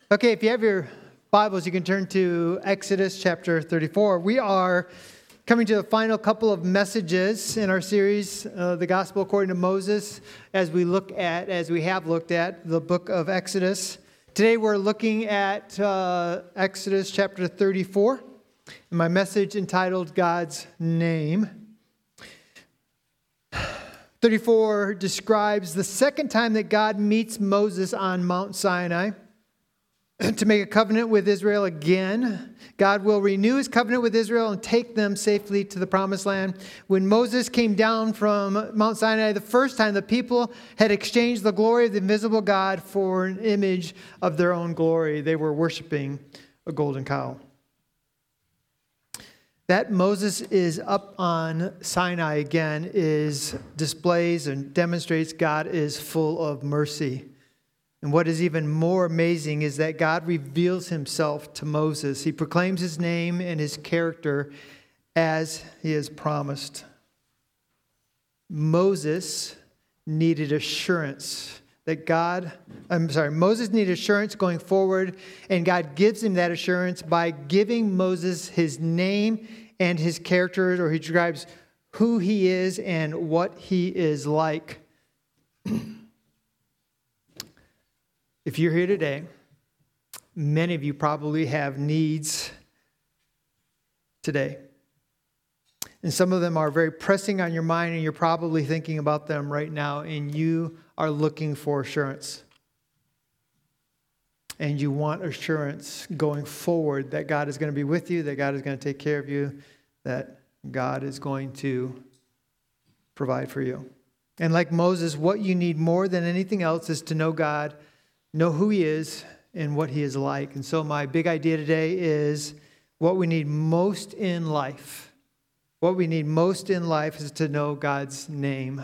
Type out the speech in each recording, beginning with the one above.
Okay, if you have your Bibles, you can turn to Exodus chapter 34. We are coming to the final couple of messages in our series, The Gospel According to Moses, as we have looked at the book of Exodus. Today we're looking at Exodus chapter 34, and my message entitled God's Name. 34 describes the second time that God meets Moses on Mount Sinai to make a covenant with Israel again. God will renew his covenant with Israel and take them safely to the promised land. When Moses came down from Mount Sinai the first time, the people had exchanged the glory of the invisible God for an image of their own glory. They were worshiping a golden cow. That Moses is up on Sinai again displays and demonstrates God is full of mercy. And what is even more amazing is that God reveals himself to Moses. He proclaims his name and his character as he has promised. Moses needed assurance Moses needed assurance going forward, and God gives him that assurance by giving Moses his name and his character, or he describes who he is and what he is like. If you're here today, many of you probably have needs today. And some of them are very pressing on your mind, and you're probably thinking about them right now, and you are looking for assurance. And you want assurance going forward that God is going to be with you, that God is going to take care of you, that God is going to provide for you. And like Moses, what you need more than anything else is to know God, know who he is and what he is like. And so my big idea today is what we need most in life. What we need most in life is to know God's name.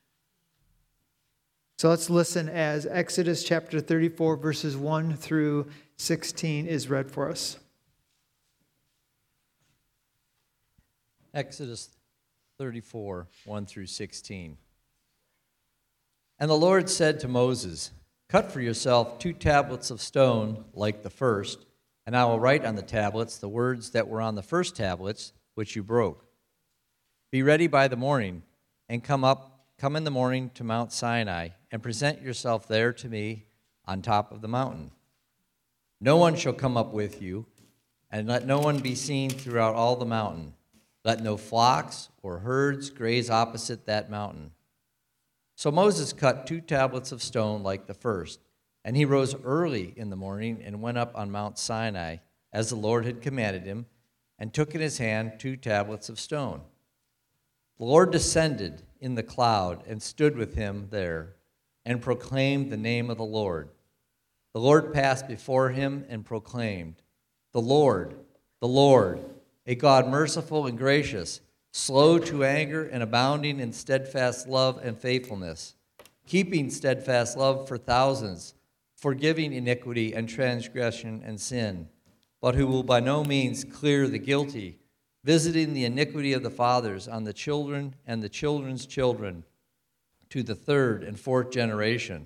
So let's listen as Exodus chapter 34, verses 1 through 16 is read for us. Exodus 34, 1 through 16. And the Lord said to Moses, "Cut for yourself 2 tablets of stone like the first, and I will write on the tablets the words that were on the first tablets, which you broke. Be ready by the morning, and come in the morning to Mount Sinai, and present yourself there to me on top of the mountain. No one shall come up with you, and let no one be seen throughout all the mountain. Let no flocks or herds graze opposite that mountain." So Moses cut 2 tablets of stone like the first, and he rose early in the morning and went up on Mount Sinai, as the Lord had commanded him, and took in his hand 2 tablets of stone. The Lord descended in the cloud and stood with him there, and proclaimed the name of the Lord. The Lord passed before him and proclaimed, the Lord, a God merciful and gracious, slow to anger and abounding in steadfast love and faithfulness, keeping steadfast love for thousands, forgiving iniquity and transgression and sin, but who will by no means clear the guilty, visiting the iniquity of the fathers on the children and the children's children, to the 3rd and 4th generation.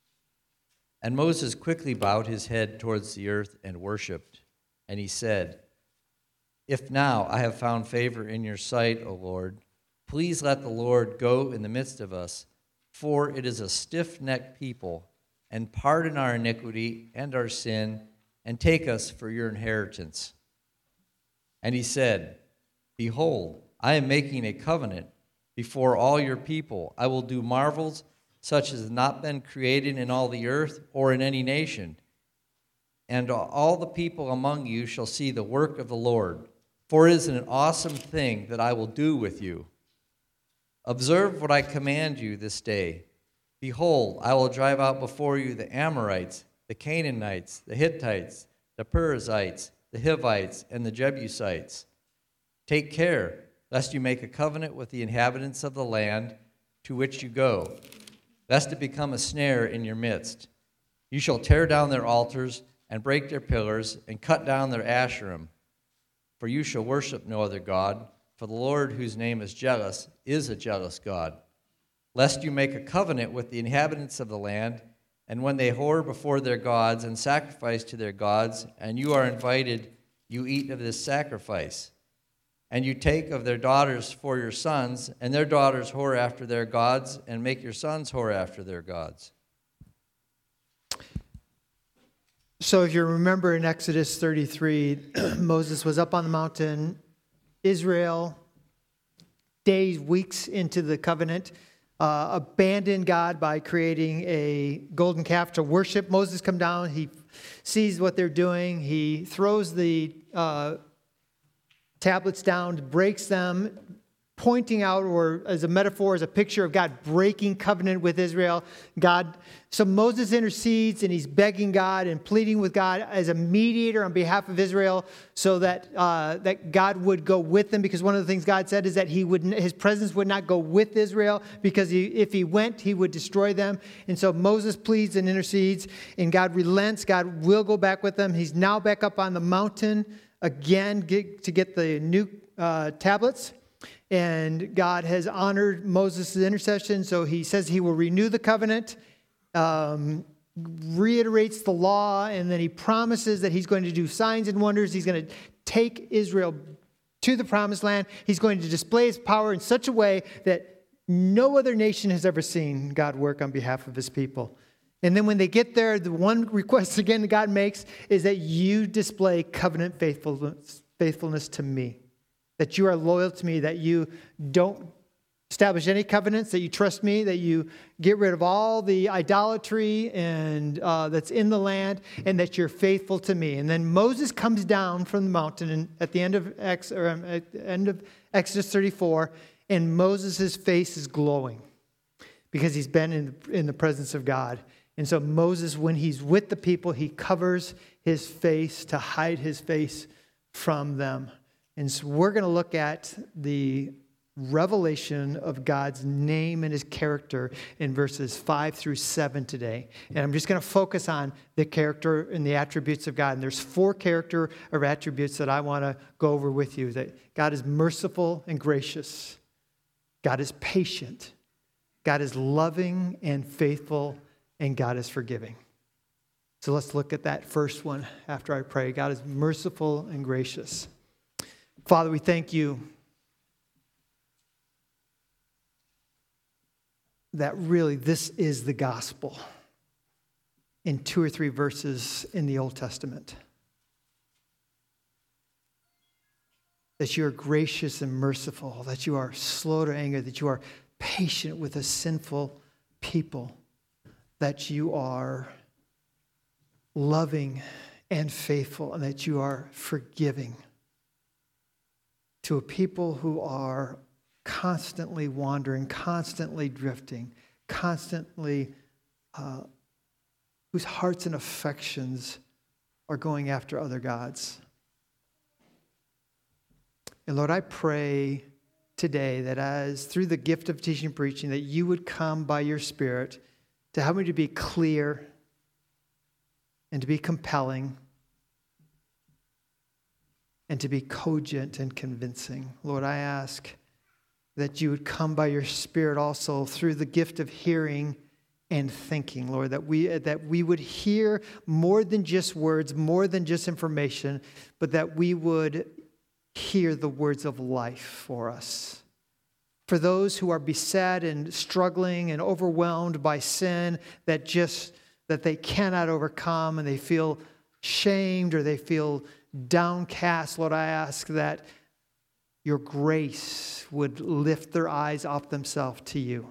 And Moses quickly bowed his head towards the earth and worshipped, and he said, "If now I have found favor in your sight, O Lord, please let the Lord go in the midst of us, for it is a stiff-necked people, and pardon our iniquity and our sin, and take us for your inheritance." And he said, "Behold, I am making a covenant before all your people. I will do marvels such as have not been created in all the earth or in any nation. And all the people among you shall see the work of the Lord. For it is an awesome thing that I will do with you. Observe what I command you this day. Behold, I will drive out before you the Amorites, the Canaanites, the Hittites, the Perizzites, the Hivites, and the Jebusites. Take care, lest you make a covenant with the inhabitants of the land to which you go, lest it become a snare in your midst. You shall tear down their altars and break their pillars and cut down their Asherim. For you shall worship no other God, for the Lord, whose name is a jealous God. Lest you make a covenant with the inhabitants of the land And when they whore before their gods and sacrifice to their gods, and you are invited, you eat of this sacrifice. And you take of their daughters for your sons, and their daughters whore after their gods, and make your sons whore after their gods. So if you remember in Exodus 33, Moses was up on the mountain, Israel, days, weeks into the covenant, abandoned God by creating a golden calf to worship. Moses comes down, he sees what they're doing, he throws the tablets down, breaks them, pointing out, or as a metaphor, as a picture of God breaking covenant with Israel. So Moses intercedes and he's begging God and pleading with God as a mediator on behalf of Israel so that that God would go with them, because one of the things God said is that his presence would not go with Israel, because if he went, he would destroy them. And so Moses pleads and intercedes, and God relents. God will go back with them. He's now back up on the mountain again to get the new tablets. And God has honored Moses' intercession, so he says he will renew the covenant, reiterates the law, and then he promises that he's going to do signs and wonders. He's going to take Israel to the promised land. He's going to display his power in such a way that no other nation has ever seen God work on behalf of his people. And then when they get there, the one request again that God makes is that you display covenant faithfulness to me. That you are loyal to me, that you don't establish any covenants, that you trust me, that you get rid of all the idolatry and that's in the land, and that you're faithful to me. And then Moses comes down from the mountain and at the end of Exodus 34, and Moses' face is glowing because he's been in the presence of God. And so Moses, when he's with the people, he covers his face to hide his face from them. And so we're going to look at the revelation of God's name and his character in verses 5 through 7 today. And I'm just going to focus on the character and the attributes of God. And there's 4 character or attributes that I want to go over with you. That God is merciful and gracious. God is patient. God is loving and faithful. And God is forgiving. So let's look at that first one after I pray. God is merciful and gracious. Father, we thank you that really this is the gospel in 2 or 3 verses in the Old Testament. That you are gracious and merciful, that you are slow to anger, that you are patient with a sinful people, that you are loving and faithful, and that you are forgiving to a people who are constantly wandering, constantly drifting, constantly, whose hearts and affections are going after other gods. And Lord, I pray today that as through the gift of teaching and preaching, that you would come by your Spirit to help me to be clear and to be compelling and to be cogent and convincing. Lord, I ask that you would come by your Spirit also through the gift of hearing and thinking, Lord, that we would hear more than just words, more than just information, but that we would hear the words of life for us. For those who are beset and struggling and overwhelmed by sin that they cannot overcome, and they feel shamed or they feel downcast, Lord, I ask that your grace would lift their eyes off themselves to you.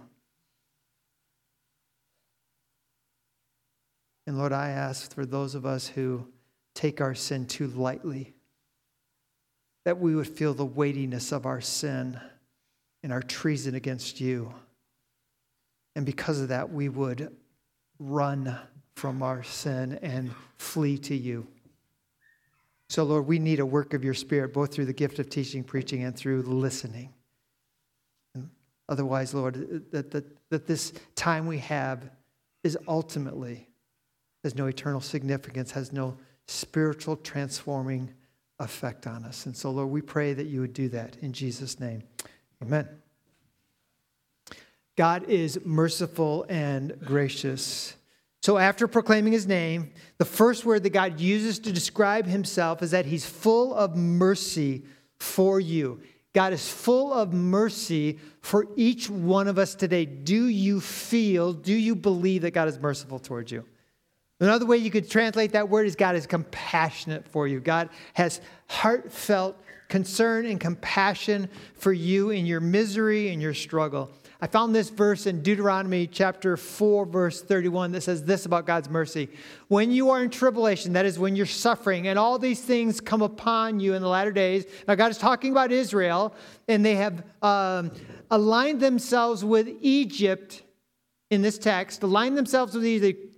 And Lord, I ask for those of us who take our sin too lightly, that we would feel the weightiness of our sin and our treason against you. And because of that, we would run from our sin and flee to you. So, Lord, we need a work of your Spirit, both through the gift of teaching, preaching, and through listening. And otherwise, Lord, that this time we have is ultimately, has no eternal significance, has no spiritual transforming effect on us. And so, Lord, we pray that you would do that in Jesus' name. Amen. God is merciful and gracious. So after proclaiming his name, the first word that God uses to describe himself is that he's full of mercy for you. God is full of mercy for each one of us today. Do you believe that God is merciful towards you? Another way you could translate that word is God is compassionate for you. God has heartfelt concern and compassion for you in your misery and your struggle. I found this verse in Deuteronomy chapter 4, verse 31 that says this about God's mercy. When you are in tribulation, that is when you're suffering, and all these things come upon you in the latter days. Now, God is talking about Israel, and they have aligned themselves with Egypt in this text. Aligned themselves with Egypt.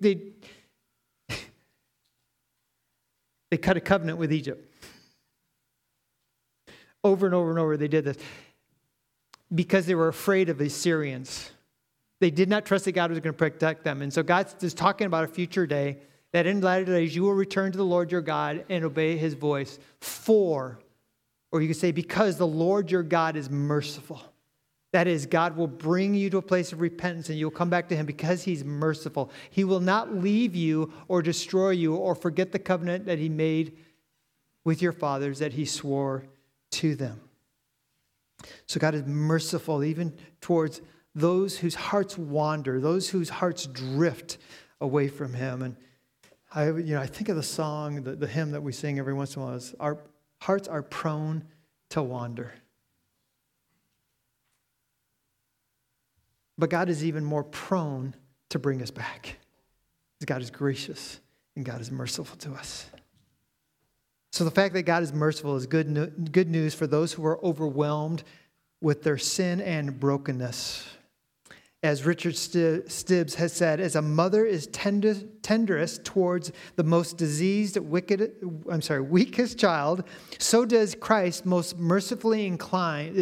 They cut a covenant with Egypt. Over and over and over, they did this. Because they were afraid of the Assyrians. They did not trust that God was going to protect them. And so God is talking about a future day that in latter days you will return to the Lord your God and obey his voice or you could say because the Lord your God is merciful. That is, God will bring you to a place of repentance and you'll come back to him because he's merciful. He will not leave you or destroy you or forget the covenant that he made with your fathers that he swore to them. So God is merciful even towards those whose hearts wander, those whose hearts drift away from him. And I think of the song, the hymn that we sing every once in a while is, our hearts are prone to wander. But God is even more prone to bring us back. God is gracious and God is merciful to us. So the fact that God is merciful is good news for those who are overwhelmed with their sin and brokenness. As Richard Stibbs has said, as a mother is tenderest towards the most diseased, weakest child, so does Christ is most mercifully inclined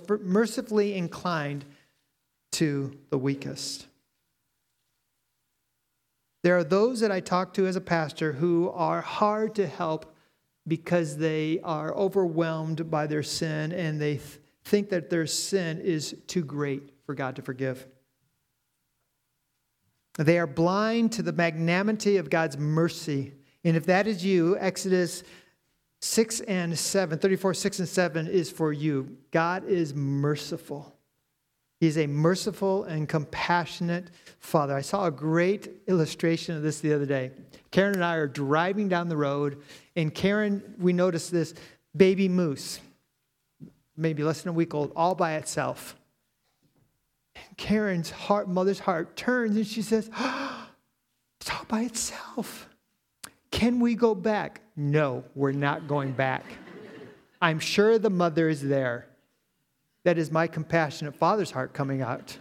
to the weakest. There are those that I talk to as a pastor who are hard to help because they are overwhelmed by their sin and they think that their sin is too great for God to forgive. They are blind to the magnanimity of God's mercy. And if that is you, Exodus 6 and 7, 34, 6 and 7 is for you. God is merciful. He's a merciful and compassionate Father. I saw a great illustration of this the other day. Karen and I are driving down the road, and we noticed this baby moose, maybe less than a week old, all by itself. And Karen's mother's heart turns, and she says, it's all by itself. Can we go back? No, we're not going back. I'm sure the mother is there. That is my compassionate father's heart coming out.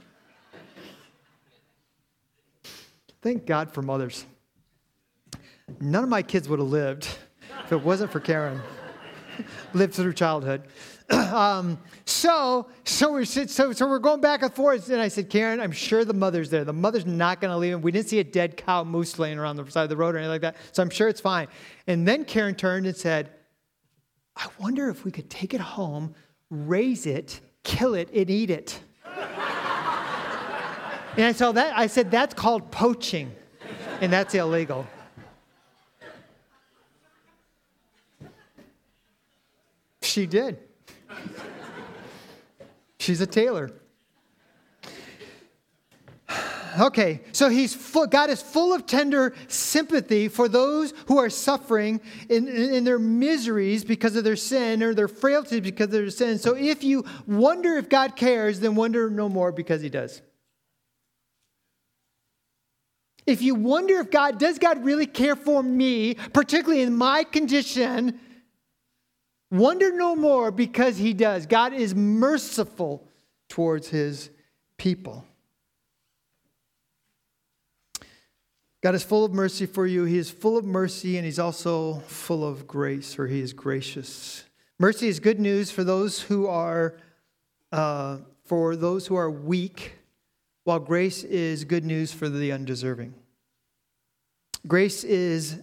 Thank God for mothers. None of my kids would have lived if it wasn't for Karen. Lived through childhood. So we're going back and forth. And I said, Karen, I'm sure the mother's there. The mother's not going to leave him. We didn't see a dead cow moose laying around the side of the road or anything like that. So I'm sure it's fine. And then Karen turned and said, I wonder if we could take it home, raise it, kill it, and eat it. And I said, that's called poaching. And that's illegal. She did. She's a tailor. Okay, so God is full of tender sympathy for those who are suffering in their miseries because of their sin or their frailties because of their sin. So if you wonder if God cares, then wonder no more because he does. If you wonder if does God really care for me, particularly in my condition, wonder no more because he does. God is merciful towards his people. God is full of mercy for you. He is full of mercy and he's also full of grace, or he is gracious. Mercy is good news for those who are weak, while grace is good news for the undeserving. Grace is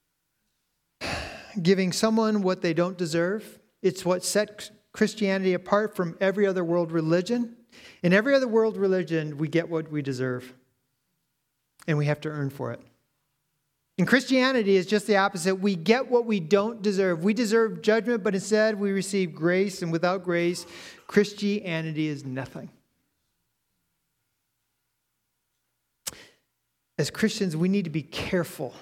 giving someone what they don't deserve. It's what set Christianity apart from every other world religion. In every other world religion, we get what we deserve. And we have to earn for it. And Christianity is just the opposite. We get what we don't deserve. We deserve judgment, but instead we receive grace. And without grace, Christianity is nothing. As Christians, we need to be careful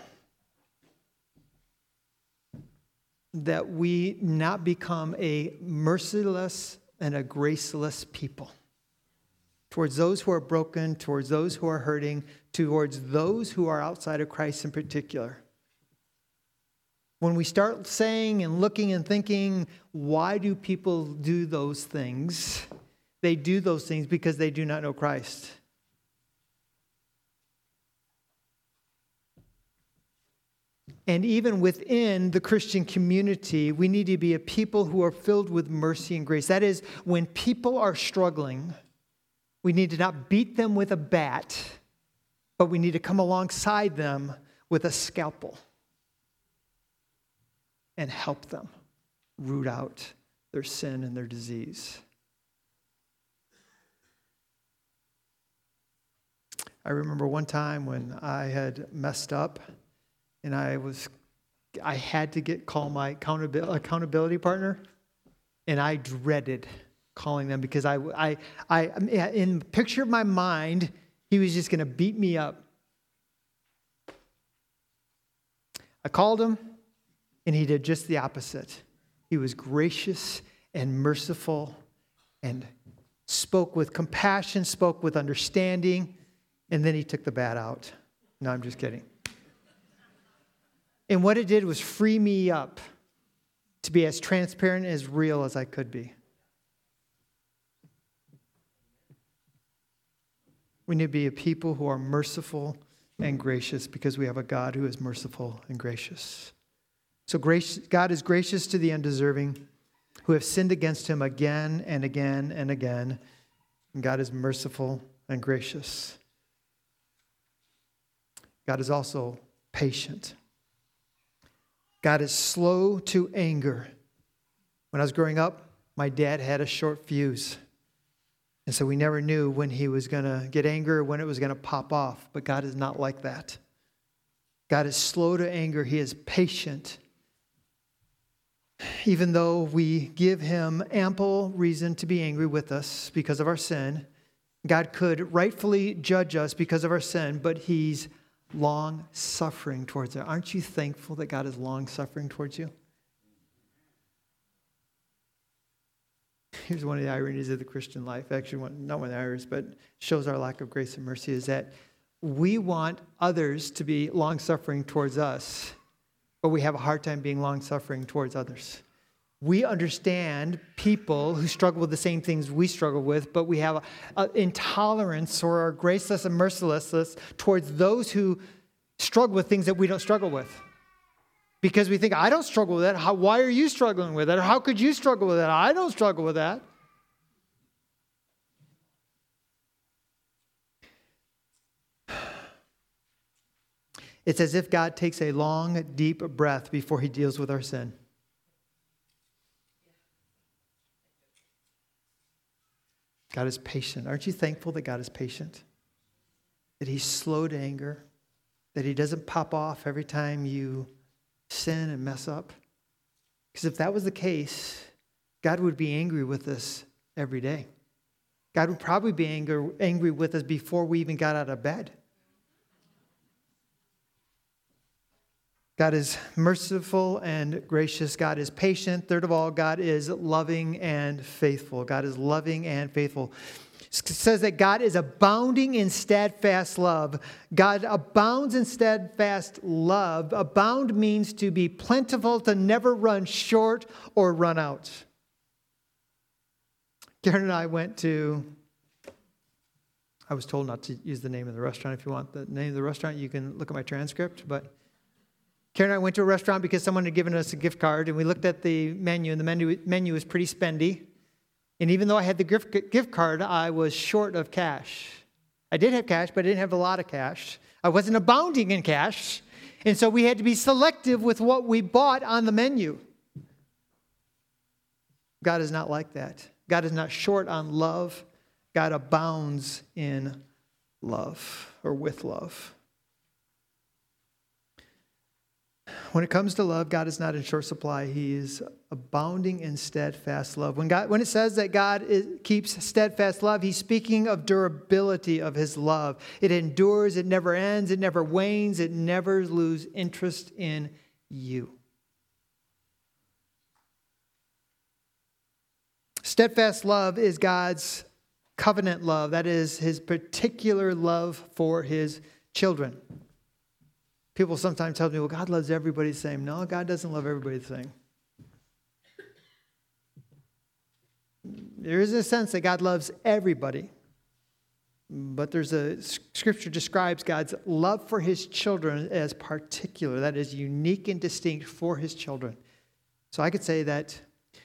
that we not become a merciless and a graceless people towards those who are broken, towards those who are hurting, towards those who are outside of Christ in particular. When we start saying and looking and thinking, why do people do those things? They do those things because they do not know Christ. And even within the Christian community, we need to be a people who are filled with mercy and grace. That is, when people are struggling, we need to not beat them with a bat, but we need to come alongside them with a scalpel and help them root out their sin and their disease. I remember one time when I had messed up and I had to call my accountability partner, and I dreaded calling them because I in the picture of my mind, he was just going to beat me up. I called him, and he did just the opposite. He was gracious and merciful and spoke with compassion, spoke with understanding, and then he took the bat out. No, I'm just kidding. And what it did was free me up to be as transparent, as real as I could be. We need to be a people who are merciful and gracious because we have a God who is merciful and gracious. So God is gracious to the undeserving who have sinned against him again and again and again. And God is merciful and gracious. God is also patient. God is slow to anger. When I was growing up, my dad had a short fuse. And so we never knew when he was going to get angry or when it was going to pop off. But God is not like that. God is slow to anger. He is patient. Even though we give him ample reason to be angry with us because of our sin, God could rightfully judge us because of our sin, but he's long-suffering towards it. Aren't you thankful that God is long-suffering towards you? Here's one of the ironies of the Christian life. Actually, not one of the ironies, but shows our lack of grace and mercy, is that we want others to be long-suffering towards us, but we have a hard time being long-suffering towards others. We understand people who struggle with the same things we struggle with, but we have an intolerance or are graceless and merciless towards those who struggle with things that we don't struggle with. Because we think, I don't struggle with that. Why are you struggling with that? Or how could you struggle with that? I don't struggle with that. It's as if God takes a long, deep breath before he deals with our sin. God is patient. Aren't you thankful that God is patient? That he's slow to anger? That he doesn't pop off every time you sin and mess up? Because if that was the case, God would be angry with us every day. God would probably be angry with us before we even got out of bed. God is merciful and gracious. God is patient. Third of all, God is loving and faithful. God is loving and faithful. It says that God is abounding in steadfast love. God abounds in steadfast love. Abound means to be plentiful, to never run short or run out. Karen and I I was told not to use the name of the restaurant. If you want the name of the restaurant, you can look at my transcript. But Karen and I went to a restaurant because someone had given us a gift card, and we looked at the menu, and the menu was pretty spendy. And even though I had the gift card, I was short of cash. I did have cash, but I didn't have a lot of cash. I wasn't abounding in cash. And so we had to be selective with what we bought on the menu. God is not like that. God is not short on love. God abounds in love, or with love. When it comes to love, God is not in short supply. He is abounding in steadfast love. When it says that God keeps steadfast love, he's speaking of durability of his love. It endures, it never ends, it never wanes, it never loses interest in you. Steadfast love is God's covenant love. That is his particular love for his children. People sometimes tell me, well, God loves everybody the same. No, God doesn't love everybody the same. There is a sense that God loves everybody. But Scripture describes God's love for his children as particular. That is unique and distinct for his children. So I could say that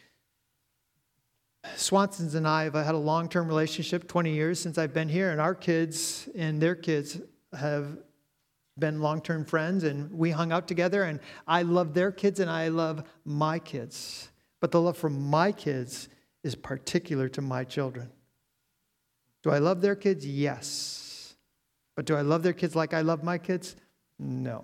Swansons and I have had a long-term relationship, 20 years since I've been here, and our kids and their kids have been long-term friends, and we hung out together, and I love their kids and I love my kids. But the love for my kids is particular to my children. Do I love their kids? Yes. But do I love their kids like I love my kids? No.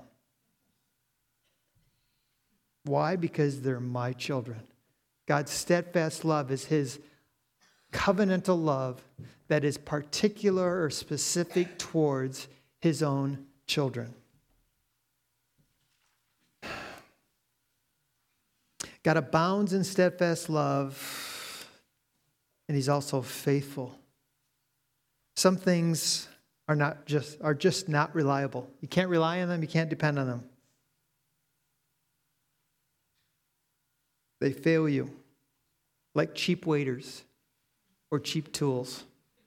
Why? Because they're my children. God's steadfast love is his covenantal love that is particular or specific towards his own children. God abounds in steadfast love, and he's also faithful. Some things are just not reliable. You can't rely on them, you can't depend on them. They fail you, like cheap waiters or cheap tools.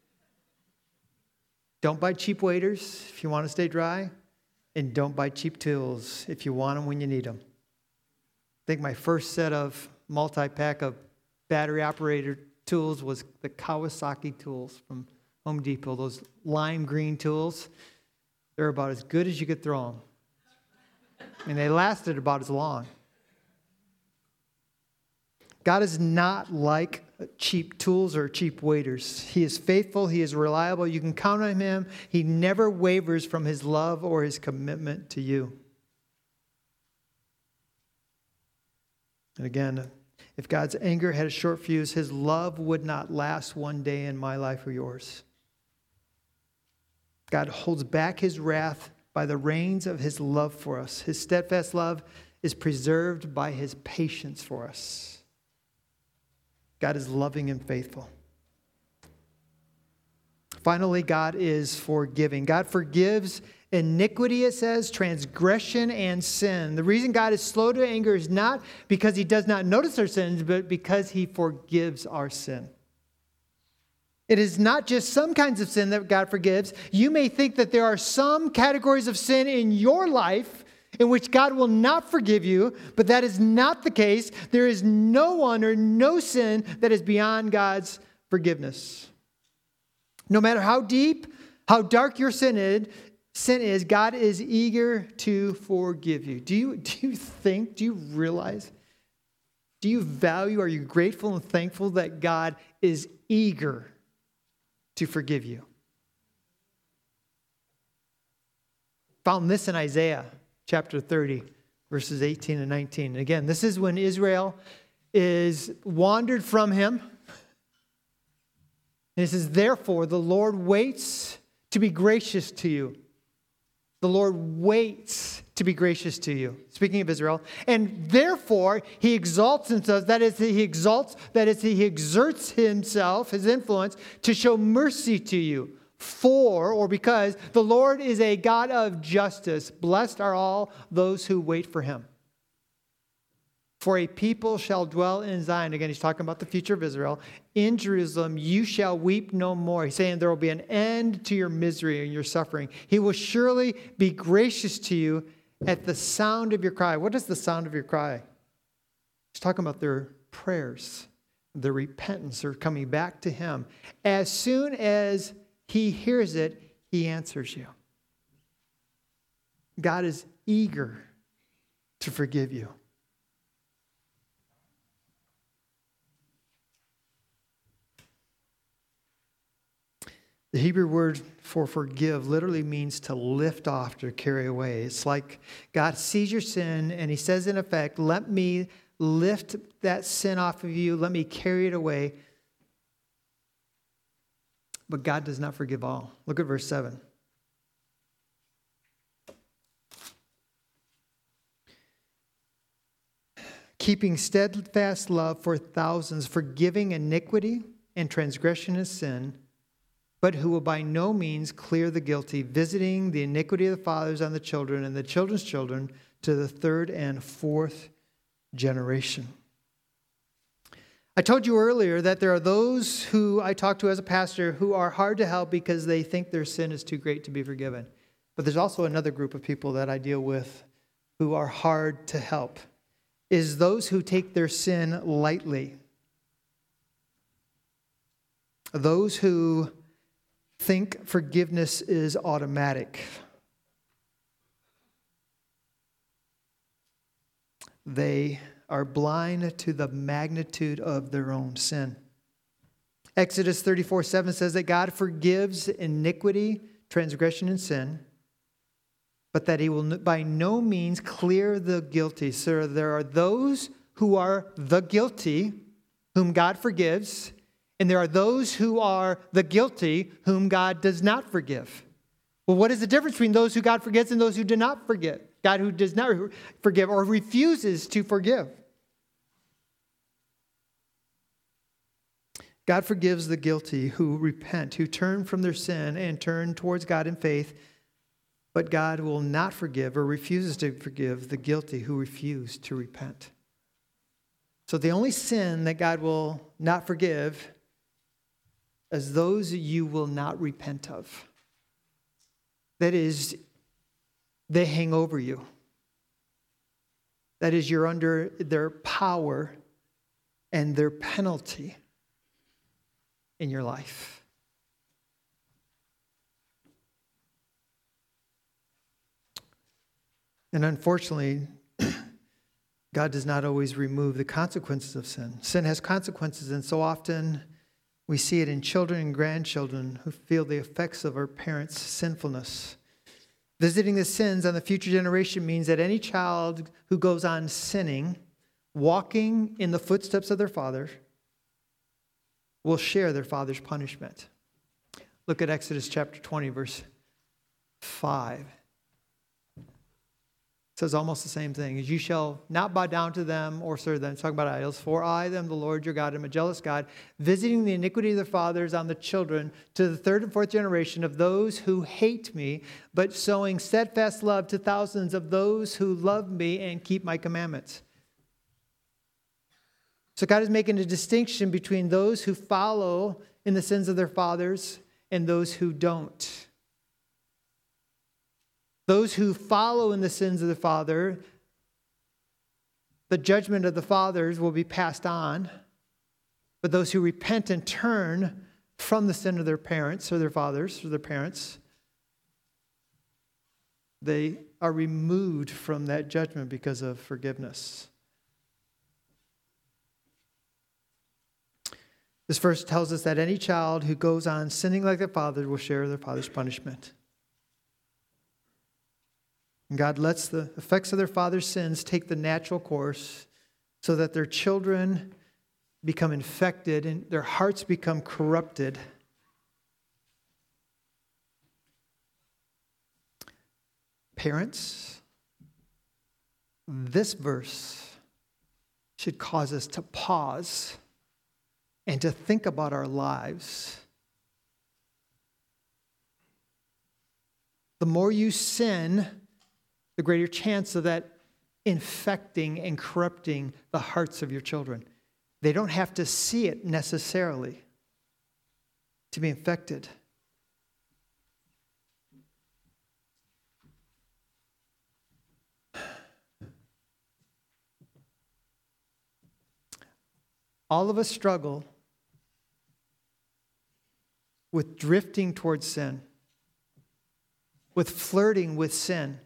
Don't buy cheap waiters if you want to stay dry, and don't buy cheap tools if you want them when you need them. I think my first set of multi-pack of battery-operated tools was the Kawasaki tools from Home Depot, those lime green tools. They're about as good as you could throw them. And they lasted about as long. God is not like cheap tools or cheap waiters. He is faithful. He is reliable. You can count on him. He never wavers from his love or his commitment to you. And again, if God's anger had a short fuse, his love would not last one day in my life or yours. God holds back his wrath by the reins of his love for us. His steadfast love is preserved by his patience for us. God is loving and faithful. Finally, God is forgiving. God forgives iniquity, it says, transgression and sin. The reason God is slow to anger is not because he does not notice our sins, but because he forgives our sin. It is not just some kinds of sin that God forgives. You may think that there are some categories of sin in your life in which God will not forgive you, but that is not the case. There is no one or no sin that is beyond God's forgiveness. No matter how deep, how dark your sin is, God is eager to forgive you. Do you realize, do you value, are you grateful and thankful that God is eager to forgive you? Found this in Isaiah chapter 30, verses 18 and 19. And again, this is when Israel is wandered from him. And it says, therefore, the Lord waits to be gracious to you. The Lord waits to be gracious to you. Speaking of Israel. And therefore, he exalts himself. That is, he exerts himself, his influence, to show mercy to you. Because the Lord is a God of justice. Blessed are all those who wait for him. For a people shall dwell in Zion. Again, he's talking about the future of Israel. In Jerusalem, you shall weep no more. He's saying there will be an end to your misery and your suffering. He will surely be gracious to you at the sound of your cry. What is the sound of your cry? He's talking about their prayers, their repentance, their coming back to him. As soon as he hears it, he answers you. God is eager to forgive you. The Hebrew word for forgive literally means to lift off, to carry away. It's like God sees your sin and he says, in effect, let me lift that sin off of you. Let me carry it away. But God does not forgive all. Look at verse 7. Keeping steadfast love for thousands, forgiving iniquity and transgression and sin, but who will by no means clear the guilty, visiting the iniquity of the fathers on the children and the children's children to the third and fourth generation. I told you earlier that there are those who I talk to as a pastor who are hard to help because they think their sin is too great to be forgiven. But there's also another group of people that I deal with who are hard to help, is those who take their sin lightly. Those who think forgiveness is automatic. They are blind to the magnitude of their own sin. Exodus 34:7 says that God forgives iniquity, transgression, and sin, but that he will by no means clear the guilty. So there are those who are the guilty, whom God forgives, and there are those who are the guilty, whom God does not forgive. Well, what is the difference between those who God forgives and those who do not forgive? God who does not forgive or refuses to forgive. God forgives the guilty who repent, who turn from their sin and turn towards God in faith. But God will not forgive or refuses to forgive the guilty who refuse to repent. So the only sin that God will not forgive is those you will not repent of. That is, they hang over you. That is, you're under their power and their penalty in your life. And unfortunately, God does not always remove the consequences of sin. Sin has consequences, and so often we see it in children and grandchildren who feel the effects of our parents' sinfulness. Visiting the sins on the future generation means that any child who goes on sinning, walking in the footsteps of their father, will share their father's punishment. Look at Exodus chapter 20, verse 5. It says almost the same thing. You shall not bow down to them or serve them. It's talking about idols. For I am the Lord your God, am a jealous God, visiting the iniquity of their fathers on the children to the third and fourth generation of those who hate me, but showing steadfast love to thousands of those who love me and keep my commandments. So God is making a distinction between those who follow in the sins of their fathers and those who don't. Those who follow in the sins of the father, the judgment of the fathers will be passed on. But those who repent and turn from the sin of their parents or their fathers or their parents, they are removed from that judgment because of forgiveness. This verse tells us that any child who goes on sinning like their father will share their father's punishment. And God lets the effects of their father's sins take the natural course so that their children become infected and their hearts become corrupted. Parents, this verse should cause us to pause and to think about our lives. The more you sin, the greater chance of that infecting and corrupting the hearts of your children. They don't have to see it necessarily to be infected. All of us struggle with drifting towards sin, with flirting with sin,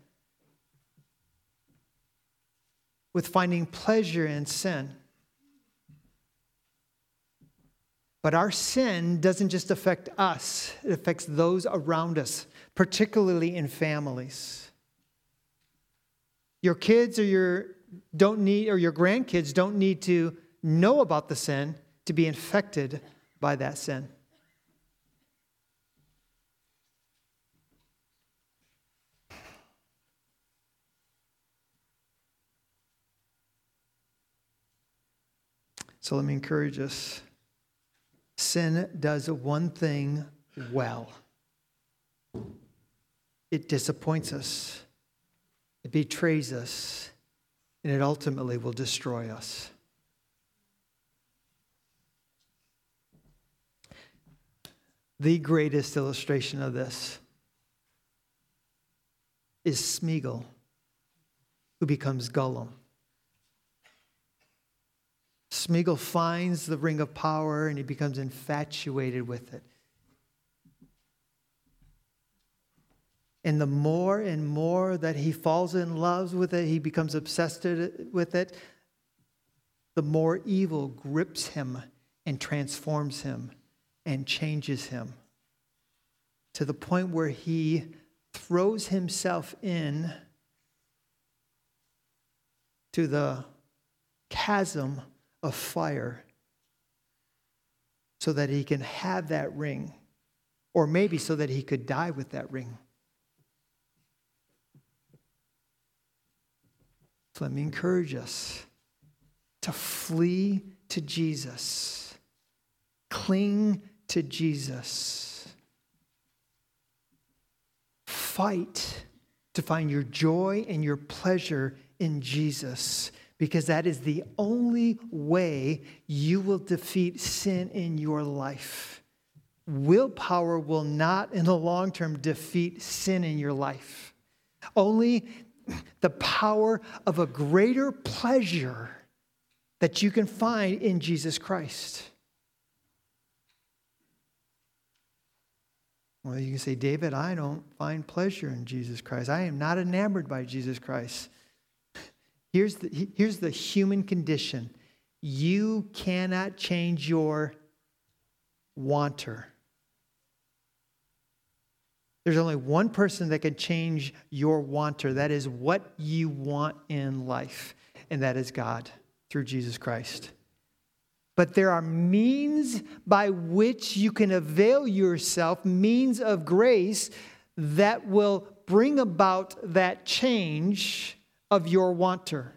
with finding pleasure in sin. But our sin doesn't just affect us, it affects those around us, particularly in families. Your kids or your grandkids don't need to know about the sin to be infected by that sin. So let me encourage us. Sin does one thing well. It disappoints us. It betrays us. And it ultimately will destroy us. The greatest illustration of this is Smeagol, who becomes Gollum. Smeagol finds the ring of power and he becomes infatuated with it. And the more and more that he falls in love with it, he becomes obsessed with it, the more evil grips him and transforms him and changes him to the point where he throws himself in to the chasm of fire so that he can have that ring, or maybe so that he could die with that ring. So let me encourage us to flee to Jesus. Cling to Jesus. Fight to find your joy and your pleasure in Jesus, because that is the only way you will defeat sin in your life. Willpower will not, in the long term, defeat sin in your life. Only the power of a greater pleasure that you can find in Jesus Christ. Well, you can say, David, I don't find pleasure in Jesus Christ. I am not enamored by Jesus Christ. Here's the human condition. You cannot change your wanter. There's only one person that can change your wanter. That is what you want in life. And that is God through Jesus Christ. But there are means by which you can avail yourself, means of grace that will bring about that change of your wanter.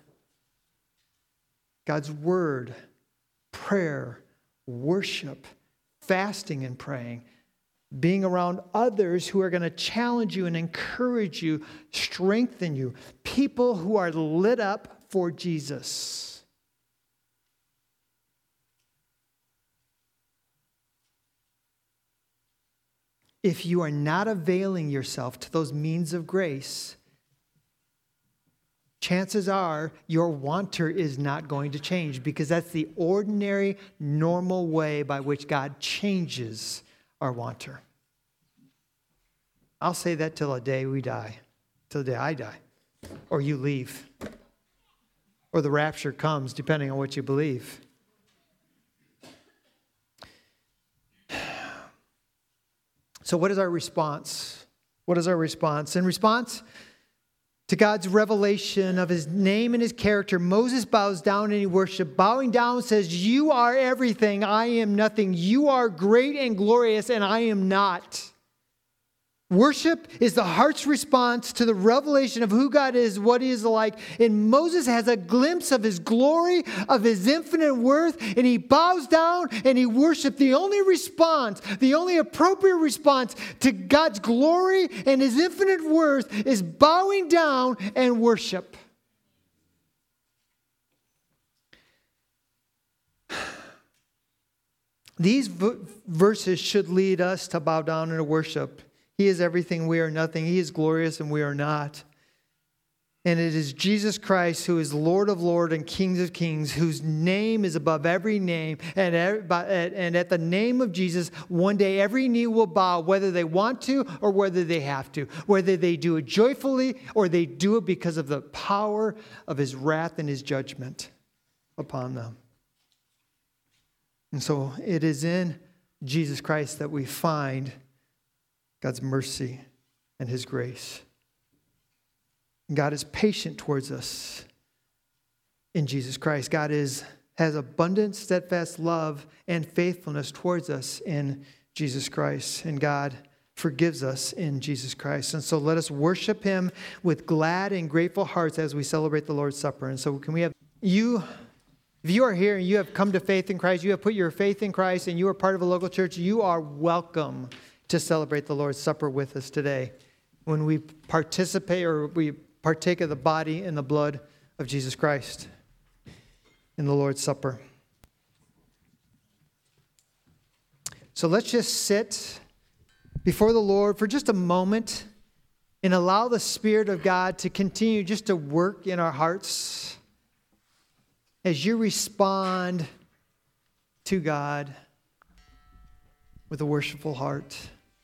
God's word, prayer, worship, fasting and praying, being around others who are going to challenge you and encourage you, strengthen you, people who are lit up for Jesus. If you are not availing yourself to those means of grace, chances are your wanter is not going to change, because that's the ordinary, normal way by which God changes our wanter. I'll say that till the day we die, till the day I die, or you leave, or the rapture comes, depending on what you believe. So what is our response? What is our response? In response to God's revelation of his name and his character, Moses bows down and he worships. Bowing down says, you are everything, I am nothing. You are great and glorious, and I am not. Worship is the heart's response to the revelation of who God is, what he is like. And Moses has a glimpse of his glory, of his infinite worth, and he bows down and he worships. The only response, the only appropriate response to God's glory and his infinite worth is bowing down and worship. These verses should lead us to bow down and to worship. He is everything, we are nothing. He is glorious and we are not. And it is Jesus Christ who is Lord of lords and King of kings, whose name is above every name. And at the name of Jesus, one day every knee will bow, whether they want to or whether they have to. Whether they do it joyfully or they do it because of the power of his wrath and his judgment upon them. And so it is in Jesus Christ that we find God's mercy and his grace. God is patient towards us in Jesus Christ. God has abundant, steadfast love and faithfulness towards us in Jesus Christ. And God forgives us in Jesus Christ. And so let us worship him with glad and grateful hearts as we celebrate the Lord's Supper. And so can we have you, if you are here and you have come to faith in Christ, you have put your faith in Christ and you are part of a local church, you are welcome to celebrate the Lord's Supper with us today when we participate or we partake of the body and the blood of Jesus Christ in the Lord's Supper. So let's just sit before the Lord for just a moment and allow the Spirit of God to continue just to work in our hearts as you respond to God with a worshipful heart.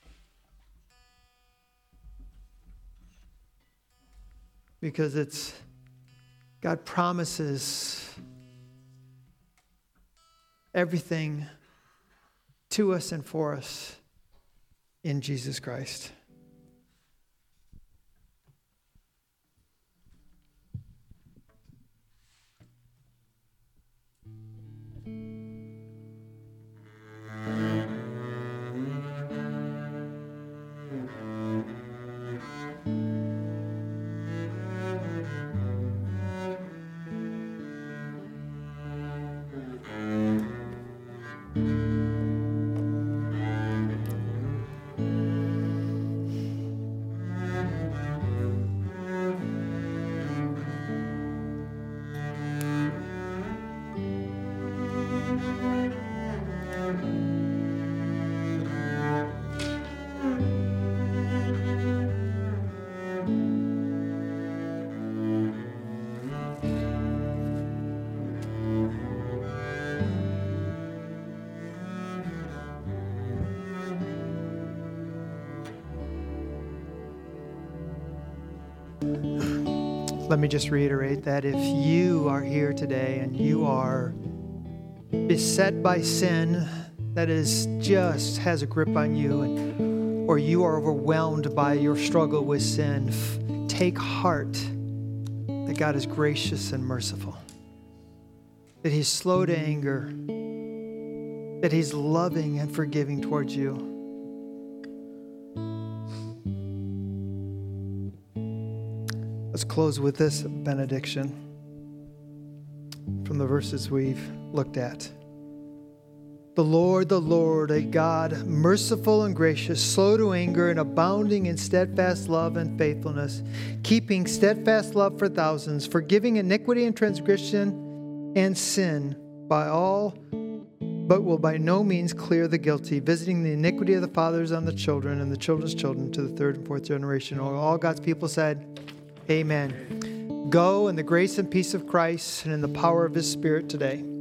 Because God promises everything to us and for us in Jesus Christ. Let me just reiterate that if you are here today and you are beset by sin that has a grip on you, or you are overwhelmed by your struggle with sin, take heart that God is gracious and merciful, that he's slow to anger, that he's loving and forgiving towards you. Let's close with this benediction from the verses we've looked at. The Lord, a God merciful and gracious, slow to anger and abounding in steadfast love and faithfulness, keeping steadfast love for thousands, forgiving iniquity and transgression and sin by all, but will by no means clear the guilty, visiting the iniquity of the fathers on the children and the children's children to the third and fourth generation. All God's people said, Amen. Go in the grace and peace of Christ and in the power of his Spirit today.